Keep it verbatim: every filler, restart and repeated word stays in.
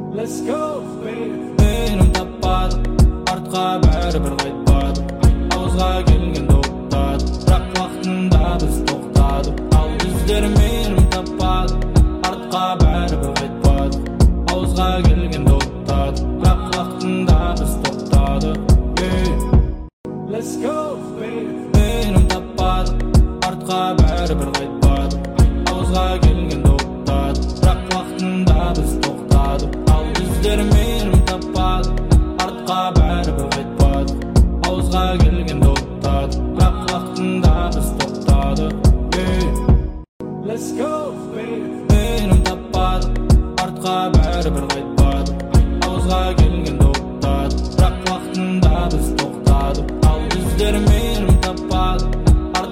Let's go, baby. Benim tapmadı, артқа бәрібір қайтпады. Ауызға келген тоқтады, бірақ уақытында біз тоқтадық. Ал біздер менім таппады, артқа бәрібір қайтпады. Ауызға келген тоқтады, бірақ уақытында біз тоқтадық. Let's go, baby. Менім таппады, артқа бәрібір қайтпады. Ауызға келген тоқтады, бірақ уақытында біз тоқтадық. Ал біздер менім таппады, артқа бәрібір қайтпады. Ауызға келген тоқтады, бірақ уақытында біз тоқтадық. Let's go.